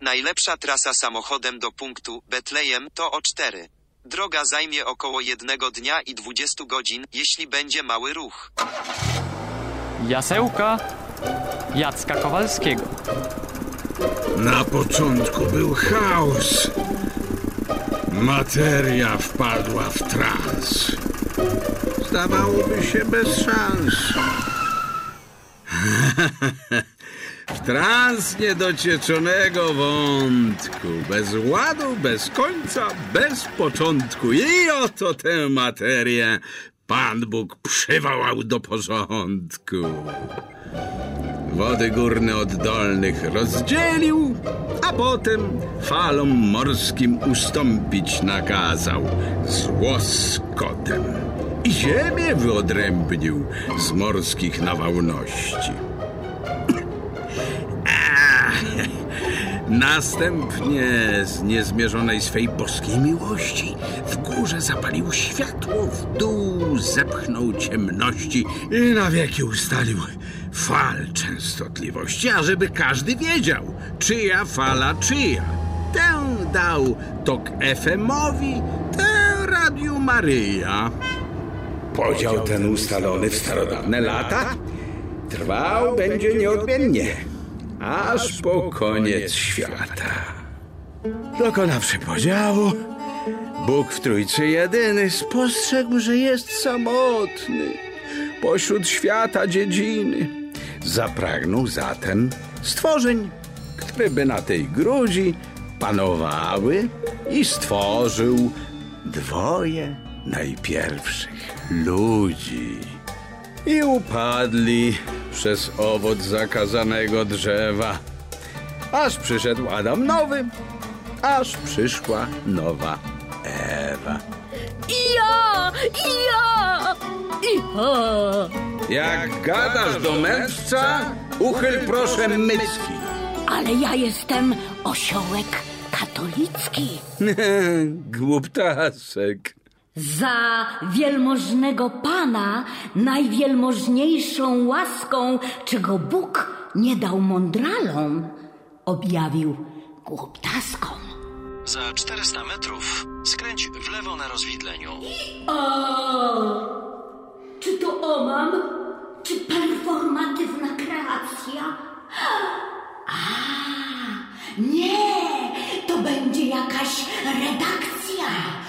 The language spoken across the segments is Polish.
Najlepsza trasa samochodem do punktu Betlejem to O4. Droga zajmie około 1 dnia i 20 godzin, jeśli będzie mały ruch. Jasełka Jacka Kowalskiego. Na początku był chaos. Materia wpadła w trans. Zdawałoby się bez szans. W trans niedocieczonego wątku. Bez ładu, bez końca, bez początku. I oto tę materię Pan Bóg przywołał do porządku. Wody górne od dolnych rozdzielił, a potem falom morskim ustąpić nakazał z łoskotem i ziemię wyodrębnił z morskich nawałności. Następnie z niezmierzonej swej boskiej miłości w górze zapalił światło, w dół zepchnął ciemności i na wieki ustalił fal częstotliwości, ażeby każdy wiedział, czyja fala czyja. Tę dał tok FM-owi, tę Radiu Maryja. Podział ten ustalony w starodawne lata trwał będzie nieodmiennie, aż po koniec świata. Dokonawszy podziału, Bóg w Trójcy Jedyny spostrzegł, że jest samotny pośród świata dziedziny. Zapragnął zatem stworzeń, które by na tej grudzi panowały, i stworzył dwoje najpierwszych ludzi. I upadli przez owoc zakazanego drzewa, aż przyszedł Adam nowy, aż przyszła nowa Ewa. Ja! Jak gadasz do mędrca, uchyl proszę mycki. Ale ja jestem osiołek katolicki. Głuptasek. Za wielmożnego Pana najwielmożniejszą łaską, czego Bóg nie dał mądralom, objawił głuptaskom. Za 400 metrów skręć w lewo na rozwidleniu. Czy to omam? Czy performatywna kreacja? Nie, to będzie jakaś redakcja.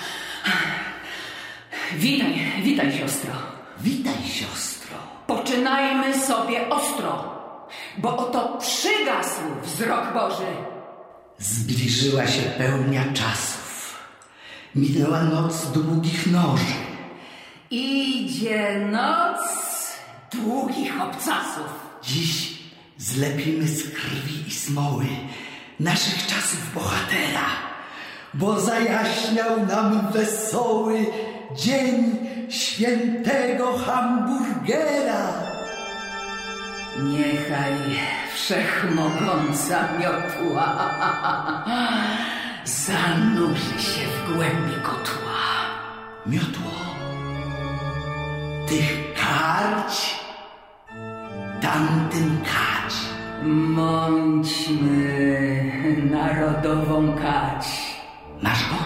Witaj, siostro. Witaj, siostro. Poczynajmy sobie ostro, bo oto przygasł wzrok Boży. Zbliżyła się pełnia czasów. Minęła noc długich noży. Idzie noc długich obcasów. Dziś zlepimy z krwi i smoły naszych czasów bohatera, bo zajaśniał nam wesoły dzień świętego hamburgera. Niechaj wszechmogąca miotła zanurzy się w głębi kotła. Miotło tych karć, tamtym kać. Mąćmy narodową kać. Masz go?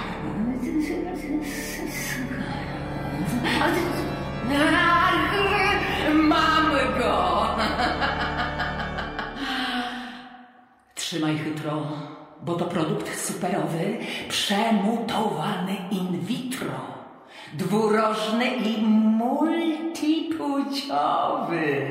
Mamy go! Trzymaj chytro, bo to produkt superowy, przemutowany in vitro, dwurożny i multipłciowy.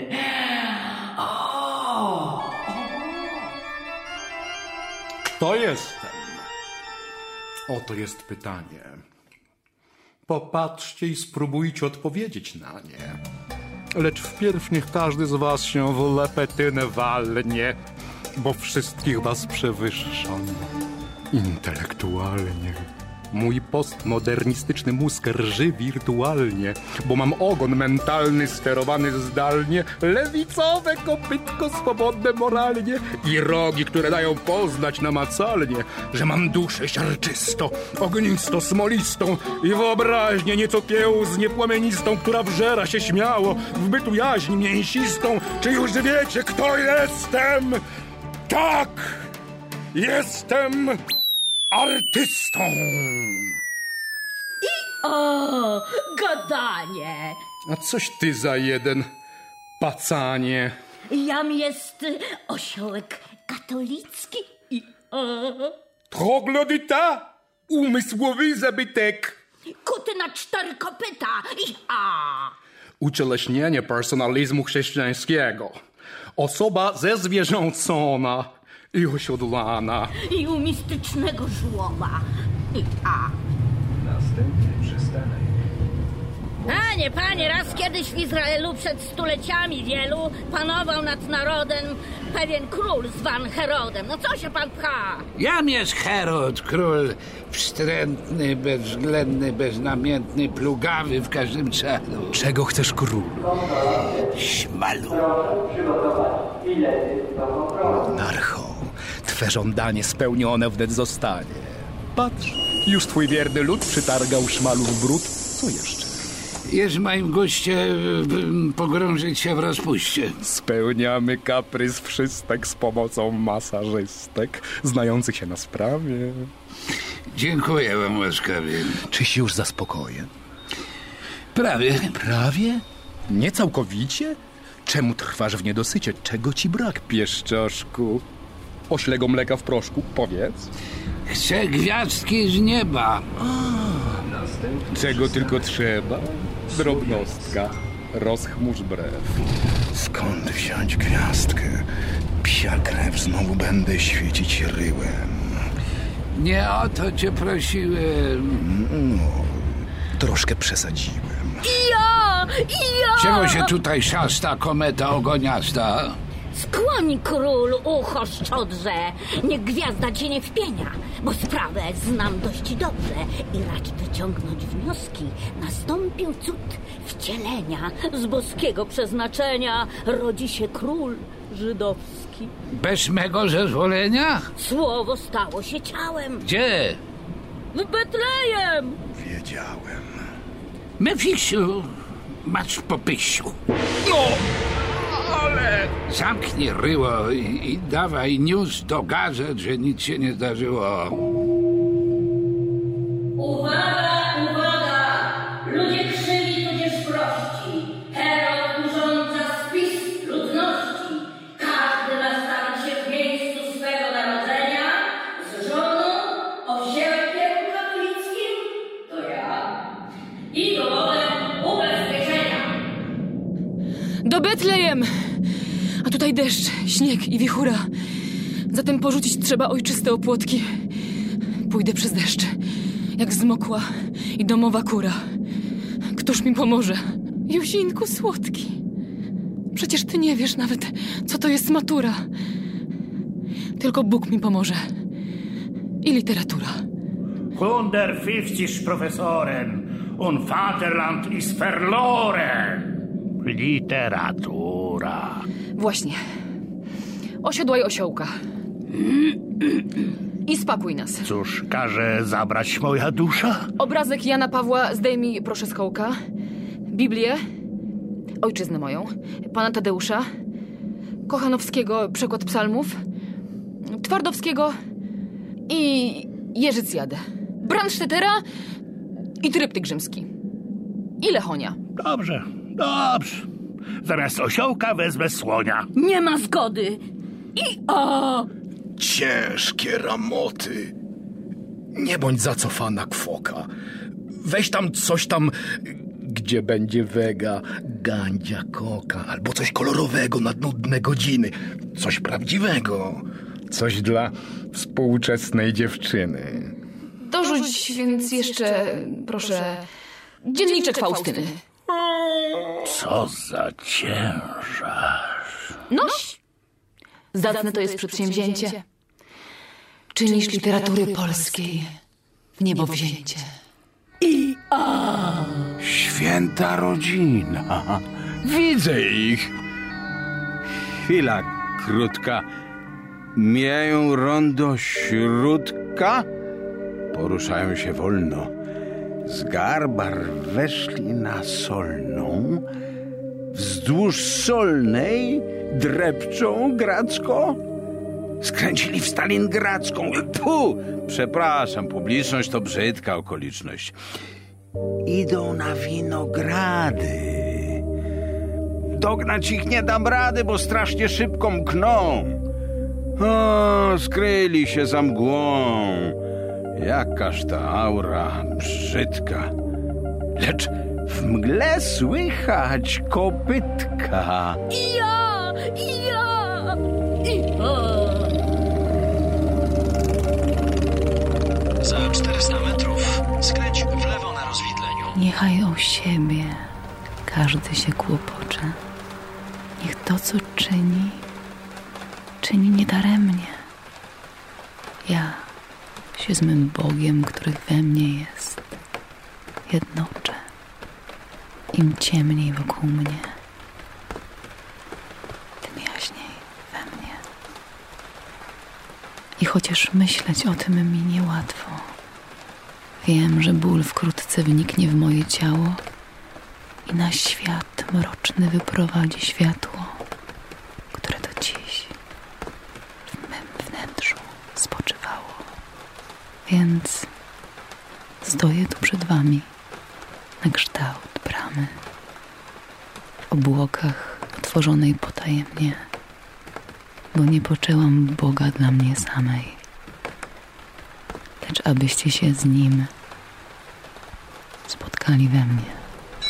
Kto jestem? Oto jest pytanie. Popatrzcie i spróbujcie odpowiedzieć na nie. Lecz wpierw niech każdy z was się w lepetynę walnie, bo wszystkich was przewyższam intelektualnie. Mój postmodernistyczny mózg rży wirtualnie, bo mam ogon mentalny sterowany zdalnie, lewicowe kopytko swobodne moralnie i rogi, które dają poznać namacalnie, że mam duszę siarczysto, ognisto, smolistą i wyobraźnię nieco kiełznie płomienistą, która wżera się śmiało w bytu jaźń mięsistą. Czy już wiecie, kto jestem? Tak! Jestem artystą. O, gadanie. A coś ty za jeden, pacanie. Jam jest osiołek katolicki i Troglodyta, umysłowy zabytek. kuty na 4 kopyta i Ucieleśnienie personalizmu chrześcijańskiego. Osoba zezwierzęcona i osiodlana. i u mistycznego żłoba i Panie, raz kiedyś w Izraelu przed stuleciami wielu panował nad narodem pewien król zwany Herodem. No co się pan pcha? Jam jest Herod, król wstrętny, bezwzględny, beznamiętny, plugawy w każdym celu. Czego chcesz, król? Śmalu. Monarcho, twe żądanie spełnione wnet zostanie. Patrz, już twój wierny lud przytargał szmalu w brud. Co jeszcze? Jest w moim guście pogrążyć się w rozpuście. Spełniamy kaprys wszystek z pomocą masażystek znających się na sprawie. Dziękuję wam łaskawie. Czyś już zaspokojen? Prawie. Prawie? Nie całkowicie? Czemu trwasz w niedosycie? Czego ci brak, pieszczoszku? Oślego mleka w proszku? Powiedz. Chcę gwiazdki z nieba. Czego tylko trzeba? Drobnostka. Rozchmurz brew. Skąd wziąć gwiazdkę? Psia krew, znowu będę świecić ryłem. Nie o to cię prosiłem. No, troszkę przesadziłem. Ja! Czego się tutaj szasta, kometa ogoniasta? Skłoni król ucho szczodrze, niech gwiazda cię nie wpienia, bo sprawę znam dość dobrze i racz wyciągnąć wnioski. Nastąpił cud wcielenia, z boskiego przeznaczenia rodzi się król żydowski. Bez mego zezwolenia? Słowo stało się ciałem. Gdzie? W Betlejem! Wiedziałem. Mefisiu, masz po pysiu. No, ale... Zamknij ryło i dawaj news do gazet, że nic się nie zdarzyło. Uwaga! Ludzie krzywi tudzież prości. Herod urządza spis ludności. Każdy ma stawić się w miejscu swego narodzenia z żoną, osiołkiem katolickim, to ja, i dowodem ubezpieczenia. Do Betlejem! A tutaj deszcz, śnieg i wichura. Zatem porzucić trzeba ojczyste opłotki. Pójdę przez deszcz, jak zmokła i domowa kura. Któż mi pomoże? Józinku słodki. Przecież ty nie wiesz nawet, co to jest matura. Tylko Bóg mi pomoże. I literatura. 150 Professoren und Vaterland ist verloren. Literatura. Właśnie. Osiodłaj osiołka. I spakuj nas. Cóż, każe zabrać moja dusza? Obrazek Jana Pawła zdejmij proszę z kołka. Biblię, ojczyznę moją, pana Tadeusza, Kochanowskiego przekład psalmów, Twardowskiego i Jerzycjadę, Brandstättera i Tryptyk rzymski. I Lechonia. Dobrze. Zamiast osiołka wezmę słonia. Nie ma zgody. Ciężkie ramoty. Nie bądź zacofana, kwoka. Weź tam coś tam, gdzie będzie wega, gandzia, koka, albo coś kolorowego na nudne godziny. Coś prawdziwego. Coś dla współczesnej dziewczyny. Dorzuć więc jeszcze, proszę, dzienniczek Faustyny. Co za ciężarz. Noś! Zacne to jest przedsięwzięcie. Czynisz literatury polskiej w niebo wzięcie. Święta rodzina. Widzę ich. Chwila krótka. Mijają rondo śródka. Poruszają się wolno. Z Garbar weszli na Solną. Wzdłuż Solnej drepczą gracko. Skręcili w Stalingradzką. Przepraszam, publiczność to brzydka okoliczność. Idą na Winogrady. Dognać ich nie dam rady, bo strasznie szybko mkną. O, skryli się za mgłą. Jakaż ta aura brzydka. Lecz w mgle słychać kopytka. Ja! Za 400 metrów skręć w lewo na rozwidleniu. Niechaj o siebie każdy się kłopocze. Niech to, co czyni, czyni niedaremnie. Ja się z mym Bogiem, który we mnie jest, jednoczę. Im ciemniej wokół mnie, tym jaśniej we mnie. I chociaż myśleć o tym mi niełatwo, wiem, że ból wkrótce wniknie w moje ciało i na świat mroczny wyprowadzi światło, które do dziś w mym wnętrzu spoczywało. Więc stoję tu przed wami na kształt bramy, w obłokach otworzonej potajemnie, bo nie poczęłam Boga dla mnie samej, lecz abyście się z Nim spotkali we mnie.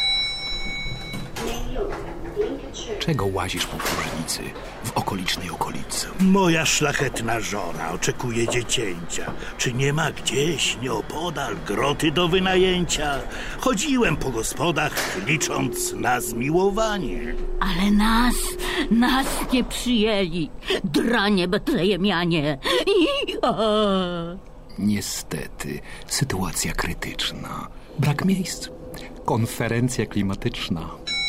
Czego łazisz po próżnicy w okolicznej okolicy? Moja szlachetna żona oczekuje dziecięcia. Czy nie ma gdzieś nieopodal groty do wynajęcia? Chodziłem po gospodach, licząc na zmiłowanie. Ale nas nie przyjęli. Dranie betlejemianie. Niestety, sytuacja krytyczna. Brak miejsc. Konferencja klimatyczna.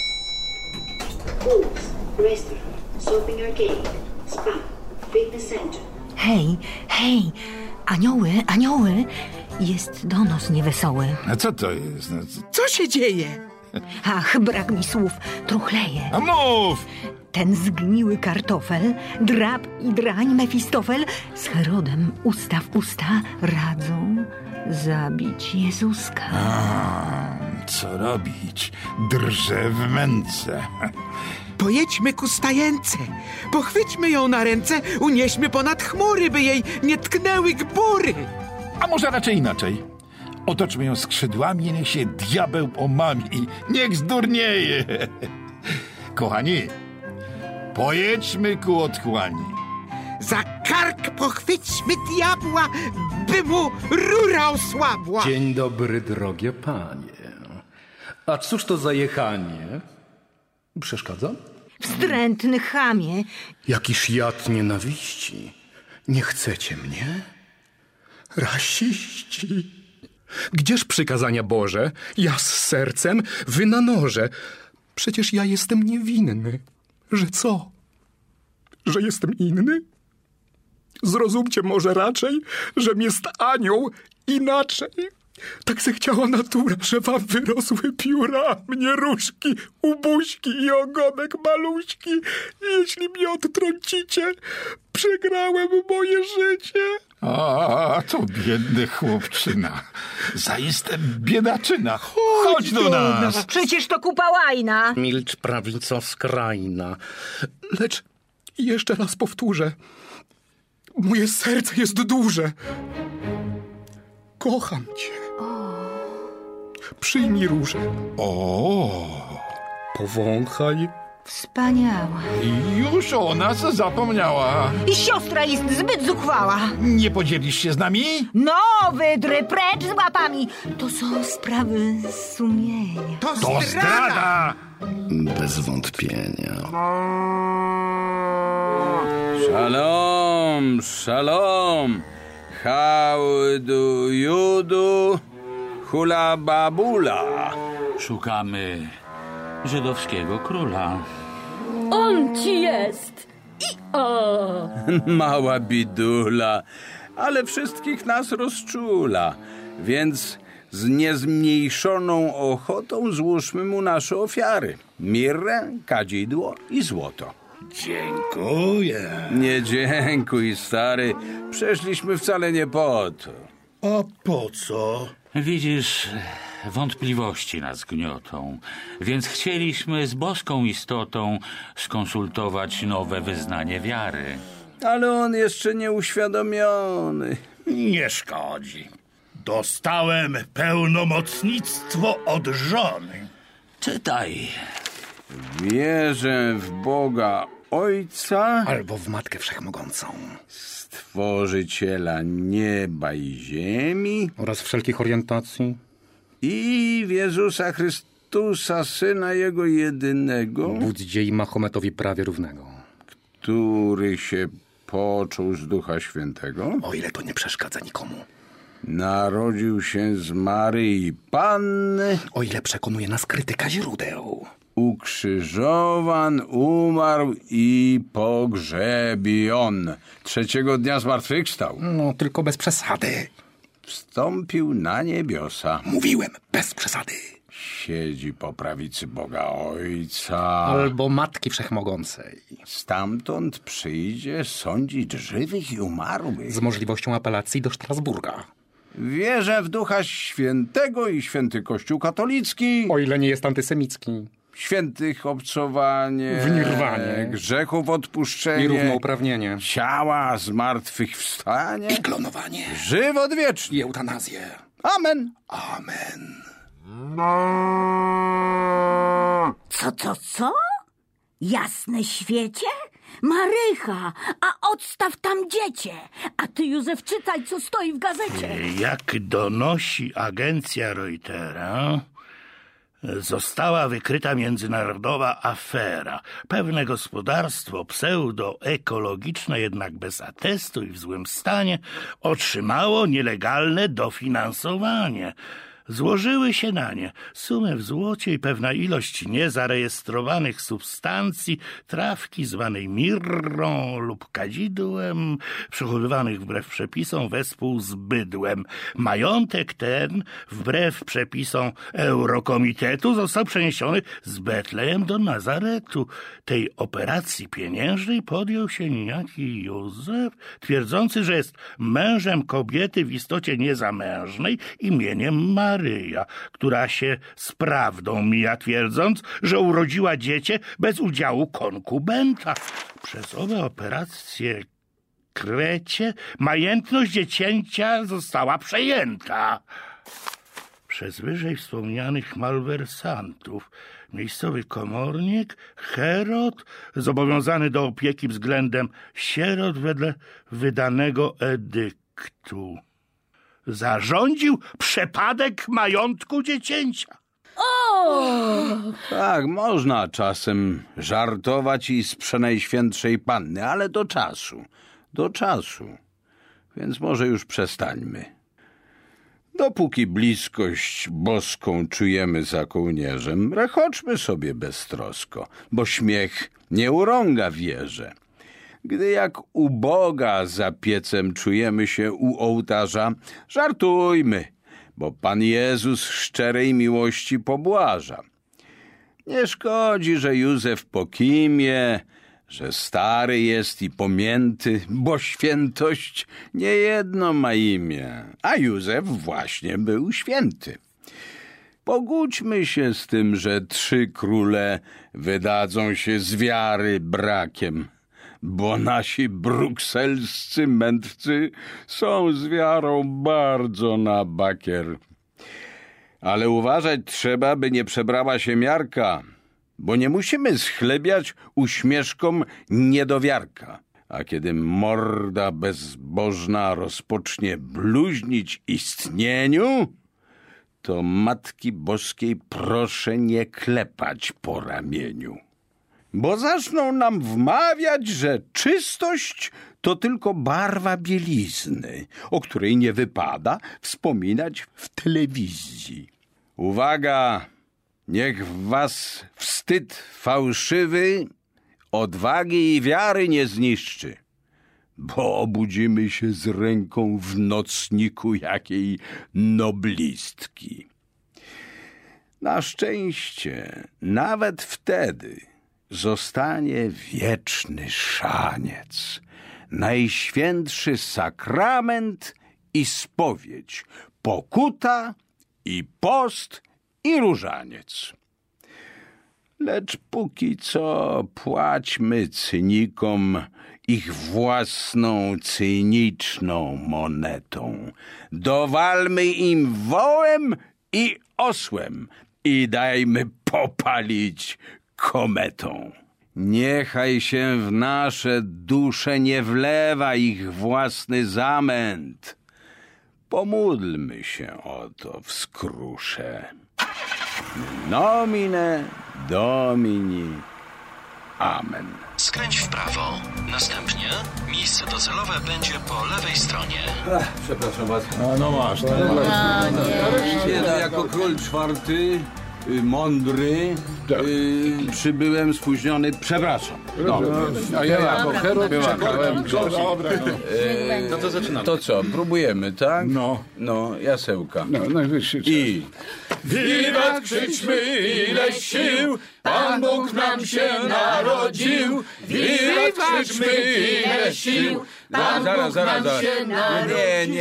Hej, anioły, jest donos niewesoły. A co to jest? Co się dzieje? Ach, brak mi słów, truchleję. A mów! Ten zgniły kartofel, drab i drań Mefistofel z Herodem usta w usta radzą zabić Jezuska. Co robić? Drżę w męce. Pojedźmy ku stajence, pochwyćmy ją na ręce, unieśmy ponad chmury, by jej nie tknęły gbury. A może raczej inaczej? Otoczmy ją skrzydłami, niech się diabeł pomami i niech zdurnieje. Kochani, pojedźmy ku otchłani. Za kark pochwyćmy diabła, by mu rura osłabła. Dzień dobry, drogie panie. A cóż to za jechanie? Przeszkadza? Wstrętny chamie. Jakiż jad nienawiści. Nie chcecie mnie? Rasiści. Gdzież przykazania Boże? Ja z sercem, wy na noże. Przecież ja jestem niewinny. Że co? Że jestem inny? Zrozumcie może raczej, żem jest anioł inaczej. Tak zechciała natura, że wam wyrosły pióra, a mnie różki, ubuźki i ogonek maluśki. Jeśli mnie odtrącicie, przegrałem moje życie. A to biedny chłopczyna. Zaiste biedaczyna. Chodź do nas. Przecież to kupa łajna. Milcz, prawico skrajna. Lecz jeszcze raz powtórzę. Moje serce jest duże. Kocham cię. Przyjmij różę. Powąchaj. Wspaniała. Już o nas zapomniała. I siostra jest zbyt zuchwała. Nie podzielisz się z nami? No, wydry, precz z łapami. To są sprawy sumienia. To zdrada! Bez wątpienia. Shalom, shalom. How do you do? Hula babula. Szukamy żydowskiego króla. On ci jest. Mała bidula, ale wszystkich nas rozczula, więc z niezmniejszoną ochotą złóżmy mu nasze ofiary. Mirrę, kadzidło i złoto. Dziękuję. Nie dziękuj, stary. Przeszliśmy wcale nie po to. A po co? Widzisz, wątpliwości nas gniotą, więc chcieliśmy z boską istotą skonsultować nowe wyznanie wiary. Ale on jeszcze nie uświadomiony. Nie szkodzi. Dostałem pełnomocnictwo od żony. Czytaj. Wierzę w Boga Ojca albo w Matkę Wszechmogącą, Stworzyciela nieba i ziemi oraz wszelkich orientacji i w Jezusa Chrystusa, Syna Jego jedynego, Buddzie i Mahometowi prawie równego, który się począł z Ducha Świętego, o ile to nie przeszkadza nikomu. Narodził się z Maryi Panny, o ile przekonuje nas krytyka źródeł. Ukrzyżowan, umarł i pogrzebion. 3. dnia zmartwychwstał. No, tylko bez przesady. Wstąpił na niebiosa. Mówiłem, bez przesady. Siedzi po prawicy Boga Ojca albo Matki Wszechmogącej. Stamtąd przyjdzie sądzić żywych i umarłych. Z możliwością apelacji do Strasburga. Wierzę w Ducha Świętego i święty Kościół katolicki, o ile nie jest antysemicki, świętych obcowanie, w nirwanie, grzechów odpuszczenie i równouprawnienie, ciała zmartwychwstanie i klonowanie, żywot wieczny i eutanazję. Amen. Amen. Co? Jasne świecie? Marycha, a odstaw tam dziecię. A ty, Józef, czytaj, co stoi w gazecie. Jak donosi agencja Reutera, została wykryta międzynarodowa afera. Pewne gospodarstwo pseudoekologiczne, jednak bez atestu i w złym stanie, otrzymało nielegalne dofinansowanie. Złożyły się na nie sumy w złocie i pewna ilość niezarejestrowanych substancji, trawki zwanej mirrą lub kadzidłem, przechowywanych wbrew przepisom wespół z bydłem. Majątek ten, wbrew przepisom Eurokomitetu, został przeniesiony z Betlejem do Nazaretu. Tej operacji pieniężnej podjął się niejaki Józef, twierdzący, że jest mężem kobiety w istocie niezamężnej imieniem Maryja, która się z prawdą mija, twierdząc, że urodziła dziecię bez udziału konkubenta. Przez owe operacje krecie majętność dziecięcia została przejęta przez wyżej wspomnianych malwersantów. Miejscowy komornik Herod, zobowiązany do opieki względem sierot wedle wydanego edyktu, zarządził przepadek majątku dziecięcia. Tak, można czasem żartować i z Przenajświętszej Panny, ale do czasu. Więc może już przestańmy. Dopóki bliskość boską czujemy za kołnierzem, rechoczmy sobie beztrosko, bo śmiech nie urąga wierze. Gdy jak u Boga za piecem czujemy się u ołtarza, żartujmy, bo Pan Jezus szczerej miłości pobłaża. Nie szkodzi, że Józef pokimie, że stary jest i pomięty, bo świętość niejedno ma imię, a Józef właśnie był święty. Pogódźmy się z tym, że 3 króle wydadzą się z wiary brakiem, bo nasi brukselscy mędrcy są z wiarą bardzo na bakier. Ale uważać trzeba, by nie przebrała się miarka, bo nie musimy schlebiać uśmieszkom niedowiarka. A kiedy morda bezbożna rozpocznie bluźnić istnieniu, to Matki Boskiej proszę nie klepać po ramieniu. Bo zaczną nam wmawiać, że czystość to tylko barwa bielizny, o której nie wypada wspominać w telewizji. Uwaga! Niech w was wstyd fałszywy odwagi i wiary nie zniszczy, bo obudzimy się z ręką w nocniku jakiej noblistki. Na szczęście, nawet wtedy, zostanie wieczny szaniec, najświętszy sakrament i spowiedź, pokuta i post i różaniec. Lecz póki co płaćmy cynikom ich własną cyniczną monetą. Dowalmy im wołem i osłem i dajmy popalić kometą. Niechaj się w nasze dusze nie wlewa ich własny zamęt. Pomódlmy się o to w skrusze. Nomine Domini. Amen. Skręć w prawo. Następnie miejsce docelowe będzie po lewej stronie. Przepraszam was. No masz. Jako król czwarty, mądry, przybyłem spóźniony. Przepraszam. No. A ja jako Herod czekałem. No to zaczynamy. To co, próbujemy, tak? No, jasełka. No, najwyższy czas. I... Wiwat krzyczmy, ile sił, Pan Bóg nam się narodził. Wiwat krzyczmy, ile sił, Pan Bóg nam się narodził.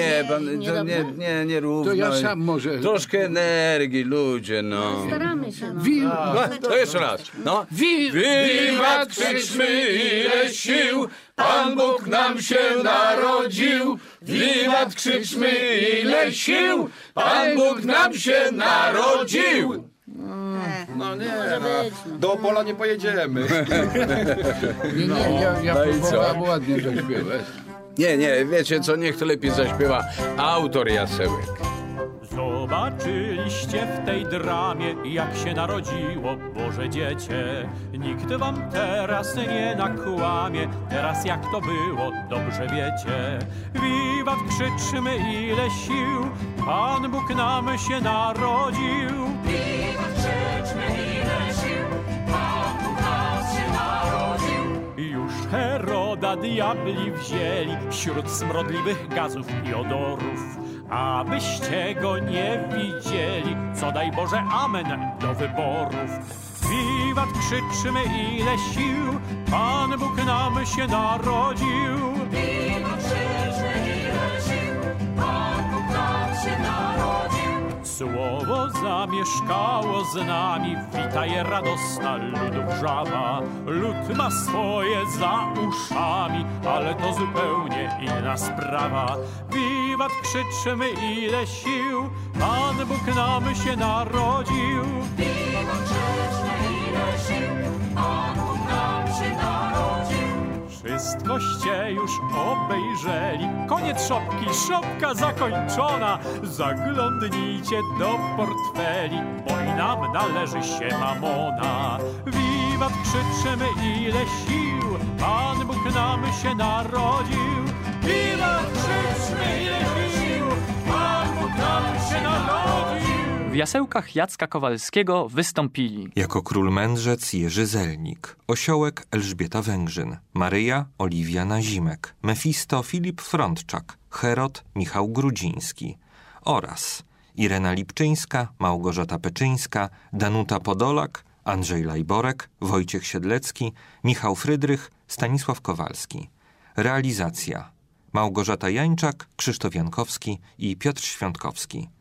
Nie równo. To ja sam może... Troszkę energii, ludzie, no. Staramy się, no. To jeszcze raz. No. Wiwat krzyczmy, ile sił, Pan Bóg nam się narodził. Wiwat krzyczmy, ile sił, Pan Bóg nam się narodził. No nie, do Opola nie pojedziemy. Ja próbowałem ładnie zaśpiewać. Nie, wiecie co, niech to lepiej zaśpiewa autor jasełek. Zobaczyliście w tej dramie, jak się narodziło Boże Dziecię. Nikt wam teraz nie nakłamie, teraz jak to było, dobrze wiecie. Wiwat krzyczmy, ile sił, Pan Bóg nam się narodził. Wiwat krzyczmy, ile sił, Pan Bóg nam się narodził. Już Heroda diabli wzięli wśród smrodliwych gazów i odorów. Abyście go nie widzieli, co daj Boże amen do wyborów. Wiwat krzyczmy, ile sił, Pan Bóg nam się narodził. Wiwat krzyczmy, ile sił, Pan Bóg nam się narodził. Słowo zamieszkało z nami, witaj radosna ludu wrzawa. Lud ma swoje za uszami, ale to zupełnie inna sprawa. Wiwat krzyczmy, ile sił, Pan Bóg nam się narodził. Wiwat krzyczmy, ile sił, Pan Bóg nam się narodził. Wszystkoście już obejrzeli, koniec szopki, szopka zakończona. Zaglądnijcie do portfeli, bo i nam należy się mamona. Wiwat krzyczymy, ile sił, Pan Bóg nam się narodził. Wiwat krzyczmy, ile sił, Pan Bóg nam się narodził. W jasełkach Jacka Kowalskiego wystąpili jako król mędrzec Jerzy Zelnik, osiołek Elżbieta Węgrzyn, Maryja Oliwia Nazimek, Mefisto Filip Frądczak, Herod Michał Grudziński oraz Irena Lipczyńska, Małgorzata Peczyńska, Danuta Podolak, Andrzej Lajborek, Wojciech Siedlecki, Michał Frydrych, Stanisław Kowalski. Realizacja: Małgorzata Jańczak, Krzysztof Jankowski i Piotr Świątkowski.